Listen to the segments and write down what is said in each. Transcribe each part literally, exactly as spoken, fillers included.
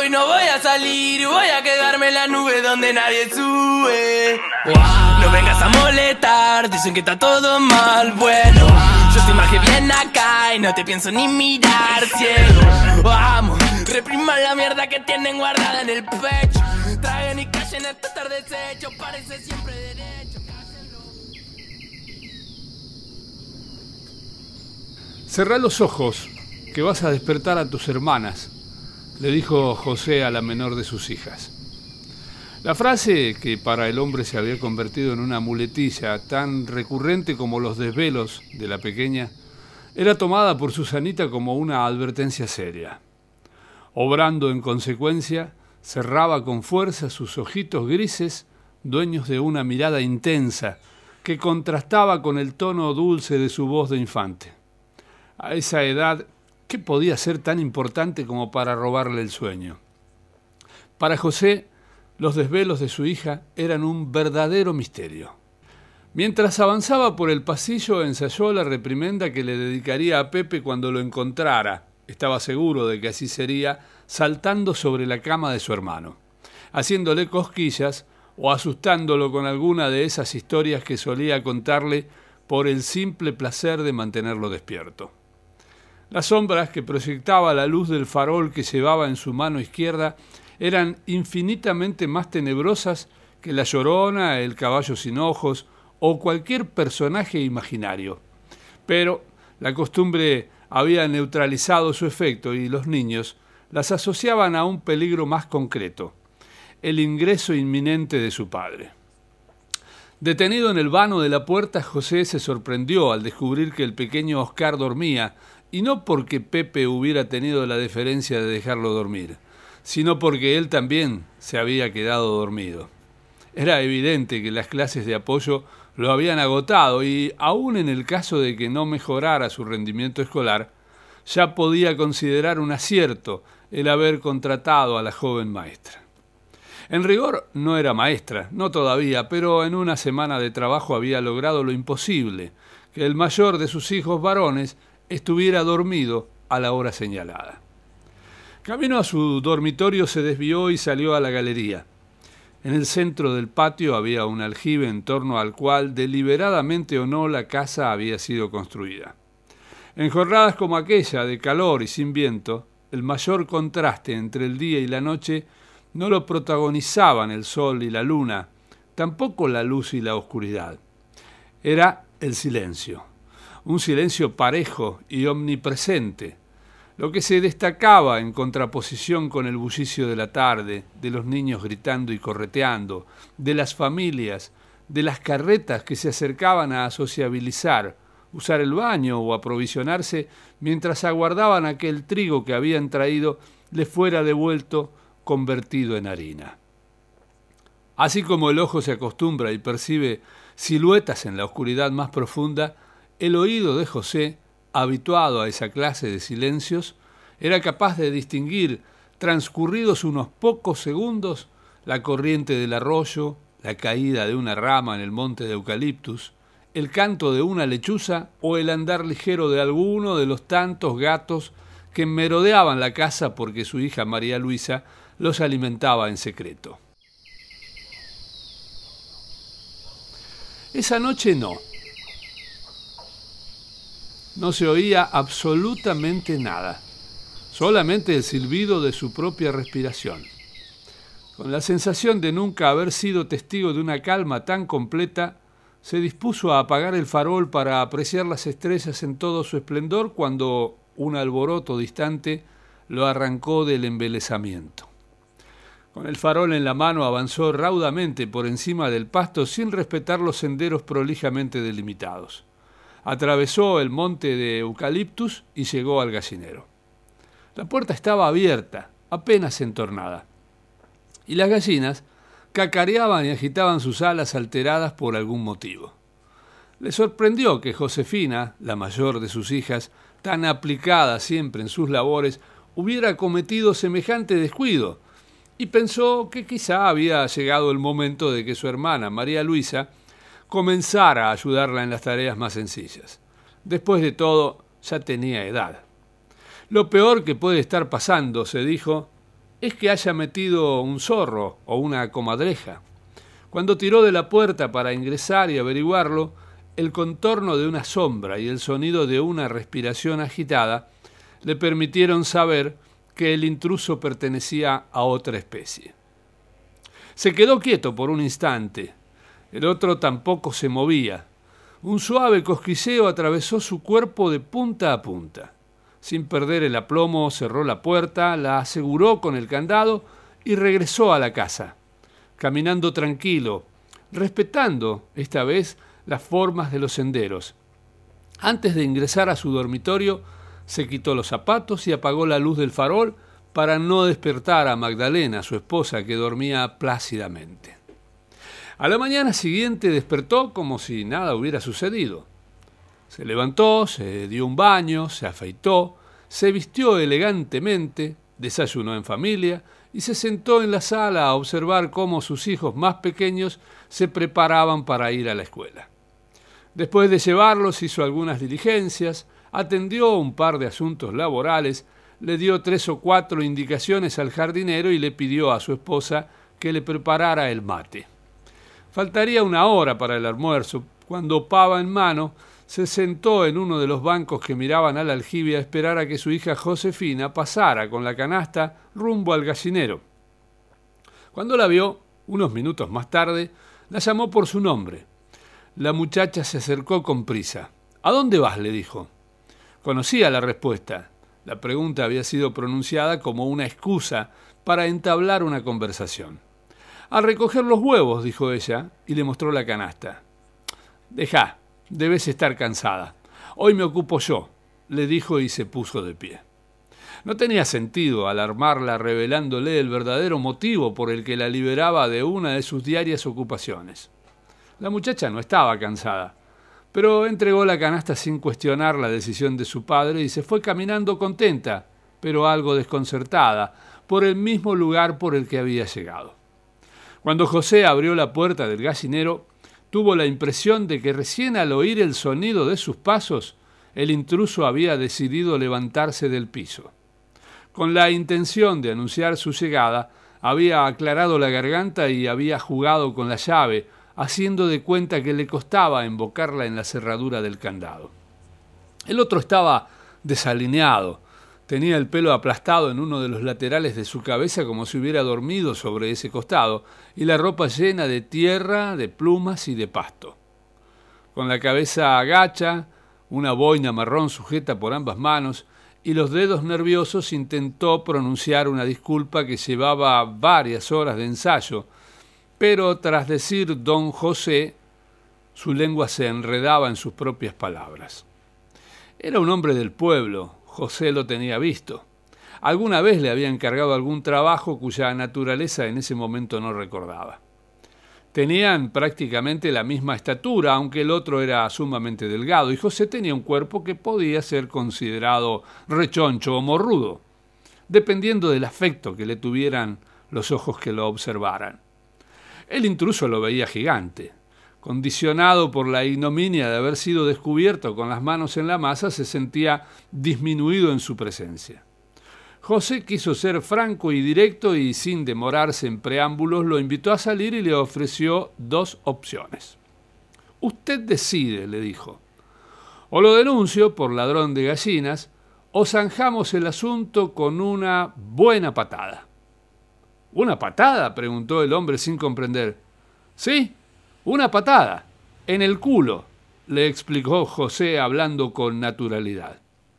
hoy no voy a salir, voy a quedarme en la nube donde nadie sube. Wow. No vengas a molestar, dicen que está todo mal, bueno. Yo estoy más que bien acá y no te pienso ni mirar, ciego. Vamos, repriman la mierda que tienen guardada en el pecho. Traigan y callen hasta estar deshecho, parece siempre derecho. Cerrá los ojos, que vas a despertar a tus hermanas, le dijo José a la menor de sus hijas. La frase, que para el hombre se había convertido en una muletilla tan recurrente como los desvelos de la pequeña, era tomada por Susanita como una advertencia seria. Obrando en consecuencia, cerraba con fuerza sus ojitos grises, dueños de una mirada intensa, que contrastaba con el tono dulce de su voz de infante. A esa edad, ¿qué podía ser tan importante como para robarle el sueño? Para José, los desvelos de su hija eran un verdadero misterio. Mientras avanzaba por el pasillo, ensayó la reprimenda que le dedicaría a Pepe cuando lo encontrara. Estaba seguro de que así sería, saltando sobre la cama de su hermano, haciéndole cosquillas o asustándolo con alguna de esas historias que solía contarle por el simple placer de mantenerlo despierto. Las sombras que proyectaba la luz del farol que llevaba en su mano izquierda eran infinitamente más tenebrosas que la Llorona, el caballo sin ojos o cualquier personaje imaginario. Pero la costumbre había neutralizado su efecto y los niños las asociaban a un peligro más concreto, el ingreso inminente de su padre. Detenido en el vano de la puerta, José se sorprendió al descubrir que el pequeño Oscar dormía, y no porque Pepe hubiera tenido la deferencia de dejarlo dormir, sino porque él también se había quedado dormido. Era evidente que las clases de apoyo lo habían agotado y, aun en el caso de que no mejorara su rendimiento escolar, ya podía considerar un acierto el haber contratado a la joven maestra. En rigor no era maestra, no todavía, pero en una semana de trabajo había logrado lo imposible, que el mayor de sus hijos varones estuviera dormido a la hora señalada. Camino a su dormitorio se desvió y salió a la galería. En el centro del patio había un aljibe en torno al cual, deliberadamente o no, la casa había sido construida. En jornadas como aquella, de calor y sin viento, el mayor contraste entre el día y la noche no lo protagonizaban el sol y la luna, tampoco la luz y la oscuridad. Era el silencio, un silencio parejo y omnipresente, lo que se destacaba en contraposición con el bullicio de la tarde, de los niños gritando y correteando, de las familias, de las carretas que se acercaban a sociabilizar, usar el baño o aprovisionarse mientras aguardaban a que el trigo que habían traído les fuera devuelto convertido en harina. Así como el ojo se acostumbra y percibe siluetas en la oscuridad más profunda, el oído de José, habituado a esa clase de silencios, era capaz de distinguir, transcurridos unos pocos segundos, la corriente del arroyo, la caída de una rama en el monte de eucaliptus, el canto de una lechuza o el andar ligero de alguno de los tantos gatos que merodeaban la casa porque su hija María Luisa los alimentaba en secreto. Esa noche no. No se oía absolutamente nada, solamente el silbido de su propia respiración. Con la sensación de nunca haber sido testigo de una calma tan completa, se dispuso a apagar el farol para apreciar las estrellas en todo su esplendor cuando un alboroto distante lo arrancó del embelesamiento. Con el farol en la mano avanzó raudamente por encima del pasto sin respetar los senderos prolijamente delimitados. Atravesó el monte de eucaliptus y llegó al gallinero. La puerta estaba abierta, apenas entornada, y las gallinas cacareaban y agitaban sus alas alteradas por algún motivo. Le sorprendió que Josefina, la mayor de sus hijas, tan aplicada siempre en sus labores, hubiera cometido semejante descuido, y pensó que quizá había llegado el momento de que su hermana, María Luisa, comenzara a ayudarla en las tareas más sencillas. Después de todo, ya tenía edad. Lo peor que puede estar pasando, se dijo, es que haya metido un zorro o una comadreja. Cuando tiró de la puerta para ingresar y averiguarlo, el contorno de una sombra y el sonido de una respiración agitada le permitieron saber que el intruso pertenecía a otra especie. Se quedó quieto por un instante. El otro tampoco se movía. Un suave cosquilleo atravesó su cuerpo de punta a punta. Sin perder el aplomo, cerró la puerta, la aseguró con el candado y regresó a la casa, caminando tranquilo, respetando, esta vez, las formas de los senderos. Antes de ingresar a su dormitorio, se quitó los zapatos y apagó la luz del farol para no despertar a Magdalena, su esposa, que dormía plácidamente. A la mañana siguiente despertó como si nada hubiera sucedido. Se levantó, se dio un baño, se afeitó, se vistió elegantemente, desayunó en familia y se sentó en la sala a observar cómo sus hijos más pequeños se preparaban para ir a la escuela. Después de llevarlos hizo algunas diligencias, atendió un par de asuntos laborales, le dio tres o cuatro indicaciones al jardinero y le pidió a su esposa que le preparara el mate. Faltaría una hora para el almuerzo, cuando, pava en mano, se sentó en uno de los bancos que miraban al aljibe a esperar a que su hija Josefina pasara con la canasta rumbo al gallinero. Cuando la vio, unos minutos más tarde, la llamó por su nombre. La muchacha se acercó con prisa. «¿A dónde vas?», le dijo. Conocía la respuesta. La pregunta había sido pronunciada como una excusa para entablar una conversación. «A recoger los huevos», dijo ella, y le mostró la canasta. «Dejá, debes estar cansada. Hoy me ocupo yo», le dijo y se puso de pie. No tenía sentido alarmarla revelándole el verdadero motivo por el que la liberaba de una de sus diarias ocupaciones. La muchacha no estaba cansada, pero entregó la canasta sin cuestionar la decisión de su padre y se fue caminando contenta, pero algo desconcertada, por el mismo lugar por el que había llegado. Cuando José abrió la puerta del gallinero, tuvo la impresión de que recién al oír el sonido de sus pasos, el intruso había decidido levantarse del piso. Con la intención de anunciar su llegada, había aclarado la garganta y había jugado con la llave, haciendo de cuenta que le costaba embocarla en la cerradura del candado. El otro estaba desalineado, tenía el pelo aplastado en uno de los laterales de su cabeza como si hubiera dormido sobre ese costado, y la ropa llena de tierra, de plumas y de pasto. Con la cabeza agacha, una boina marrón sujeta por ambas manos, y los dedos nerviosos intentó pronunciar una disculpa que llevaba varias horas de ensayo, pero tras decir don José, su lengua se enredaba en sus propias palabras. Era un hombre del pueblo, José lo tenía visto. Alguna vez le había encargado algún trabajo cuya naturaleza en ese momento no recordaba. Tenían prácticamente la misma estatura, aunque el otro era sumamente delgado, y José tenía un cuerpo que podía ser considerado rechoncho o morrudo, dependiendo del afecto que le tuvieran los ojos que lo observaran. El intruso lo veía gigante. Condicionado por la ignominia de haber sido descubierto con las manos en la masa, se sentía disminuido en su presencia. José quiso ser franco y directo y, sin demorarse en preámbulos, lo invitó a salir y le ofreció dos opciones. «Usted decide», le dijo. «O lo denuncio por ladrón de gallinas, o zanjamos el asunto con una buena patada». «¿Una patada?», preguntó el hombre sin comprender. «Sí, una patada, en el culo», le explicó José hablando con naturalidad.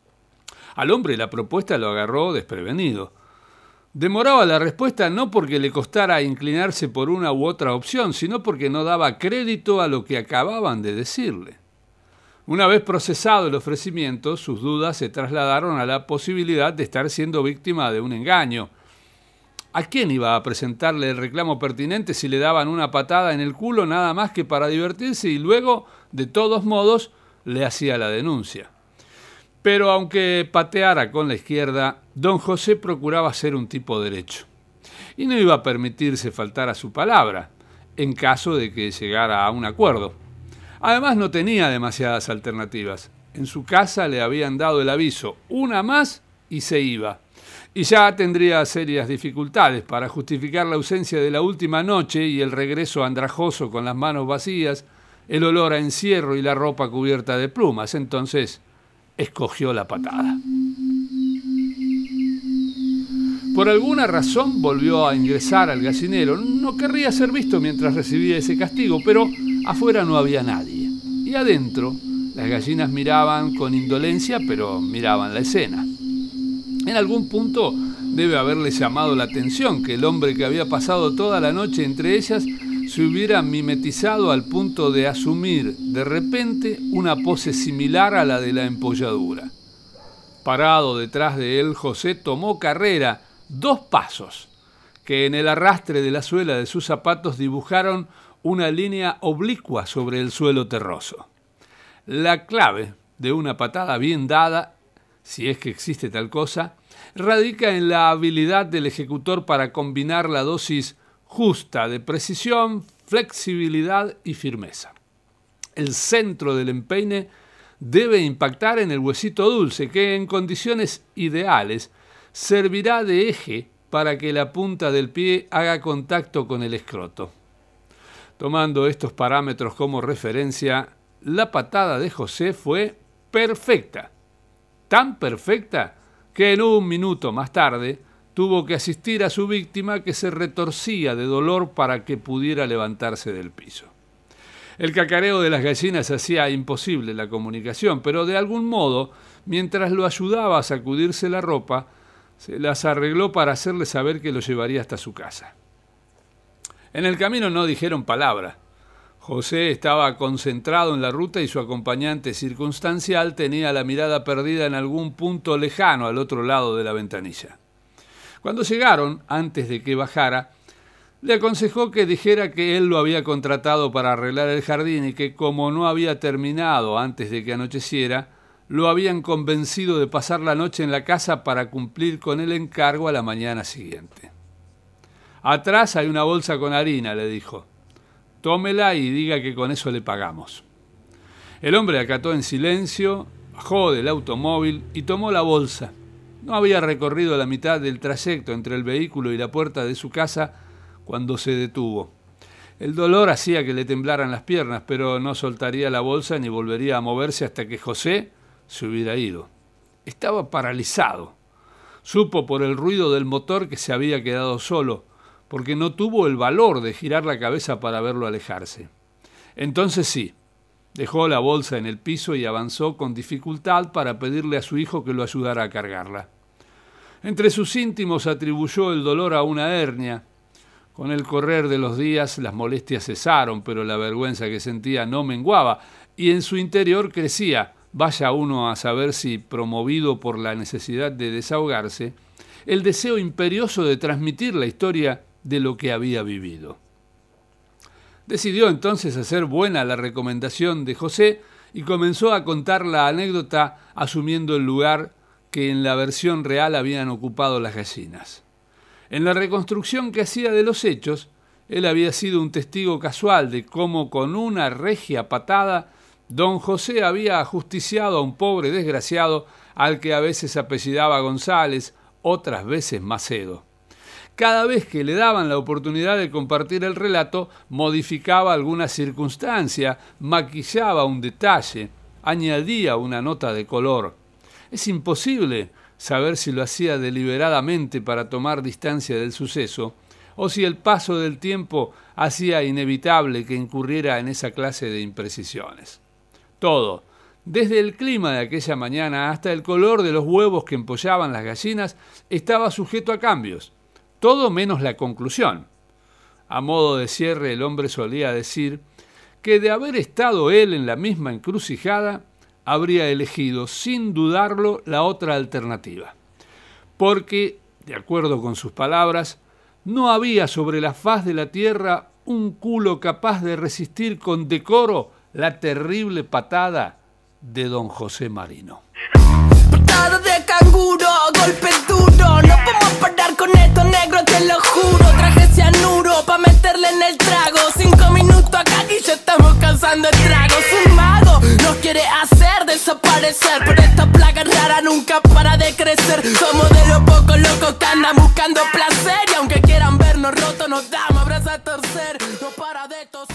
Al hombre la propuesta lo agarró desprevenido. Demoraba la respuesta no porque le costara inclinarse por una u otra opción, sino porque no daba crédito a lo que acababan de decirle. Una vez procesado el ofrecimiento, sus dudas se trasladaron a la posibilidad de estar siendo víctima de un engaño. ¿A quién iba a presentarle el reclamo pertinente si le daban una patada en el culo nada más que para divertirse y luego, de todos modos, le hacía la denuncia? Pero aunque pateara con la izquierda, don José procuraba ser un tipo derecho. Y no iba a permitirse faltar a su palabra, en caso de que llegara a un acuerdo. Además no tenía demasiadas alternativas. En su casa le habían dado el aviso, una más y se iba. y ya tendría serias dificultades para justificar la ausencia de la última noche y el regreso andrajoso con las manos vacías, el olor a encierro y la ropa cubierta de plumas. Entonces escogió la patada. Por alguna razón volvió a ingresar al gallinero. No querría ser visto mientras recibía ese castigo, pero afuera no había nadie. Y adentro las gallinas miraban con indolencia, pero miraban la escena. En algún punto debe haberle llamado la atención que el hombre que había pasado toda la noche entre ellas se hubiera mimetizado al punto de asumir de repente una pose similar a la de la empolladura. Parado detrás de él, José tomó carrera, dos pasos, que en el arrastre de la suela de sus zapatos dibujaron una línea oblicua sobre el suelo terroso. La clave de una patada bien dada, si es que existe tal cosa, radica en la habilidad del ejecutor para combinar la dosis justa de precisión, flexibilidad y firmeza. El centro del empeine debe impactar en el huesito dulce, que en condiciones ideales servirá de eje para que la punta del pie haga contacto con el escroto. Tomando estos parámetros como referencia, la patada de José fue perfecta. Tan perfecta que en un minuto más tarde tuvo que asistir a su víctima, que se retorcía de dolor para que pudiera levantarse del piso. El cacareo de las gallinas hacía imposible la comunicación, pero de algún modo, mientras lo ayudaba a sacudirse la ropa, se las arregló para hacerle saber que lo llevaría hasta su casa. En el camino no dijeron palabra. José estaba concentrado en la ruta y su acompañante circunstancial tenía la mirada perdida en algún punto lejano al otro lado de la ventanilla. Cuando llegaron, antes de que bajara, le aconsejó que dijera que él lo había contratado para arreglar el jardín y que, como no había terminado antes de que anocheciera, lo habían convencido de pasar la noche en la casa para cumplir con el encargo a la mañana siguiente. Atrás hay una bolsa con harina, le dijo. Tómela y diga que con eso le pagamos. El hombre acató en silencio, bajó del automóvil y tomó la bolsa. No había recorrido la mitad del trayecto entre el vehículo y la puerta de su casa cuando se detuvo. El dolor hacía que le temblaran las piernas, pero no soltaría la bolsa ni volvería a moverse hasta que José se hubiera ido. Estaba paralizado. Supo por el ruido del motor que se había quedado solo, porque no tuvo el valor de girar la cabeza para verlo alejarse. Entonces sí, dejó la bolsa en el piso y avanzó con dificultad para pedirle a su hijo que lo ayudara a cargarla. Entre sus íntimos atribuyó el dolor a una hernia. Con el correr de los días las molestias cesaron, pero la vergüenza que sentía no menguaba y en su interior crecía, vaya uno a saber si promovido por la necesidad de desahogarse, el deseo imperioso de transmitir la historia de lo que había vivido. Decidió entonces hacer buena la recomendación de José y comenzó a contar la anécdota asumiendo el lugar que en la versión real habían ocupado las gallinas. En la reconstrucción que hacía de los hechos, él había sido un testigo casual de cómo con una regia patada don José había ajusticiado a un pobre desgraciado al que a veces apellidaba González, otras veces Macedo. Cada vez que le daban la oportunidad de compartir el relato, modificaba alguna circunstancia, maquillaba un detalle, añadía una nota de color. Es imposible saber si lo hacía deliberadamente para tomar distancia del suceso, o si el paso del tiempo hacía inevitable que incurriera en esa clase de imprecisiones. Todo, desde el clima de aquella mañana hasta el color de los huevos que empollaban las gallinas, estaba sujeto a cambios. Todo menos la conclusión. A modo de cierre, el hombre solía decir que de haber estado él en la misma encrucijada, habría elegido, sin dudarlo, la otra alternativa. Porque, de acuerdo con sus palabras, no había sobre la faz de la tierra un culo capaz de resistir con decoro la terrible patada de don José Marino. Portada de canguro, golpe duro. No podemos parar con esto, negro, te lo juro. Traje cianuro pa' meterle en el trago. Cinco minutos acá y ya estamos causando estragos. Un mago nos quiere hacer desaparecer, pero esta plaga rara nunca para de crecer. Somos de los pocos locos que andan buscando placer, y aunque quieran vernos rotos nos damos abrazos a torcer. No para de toser.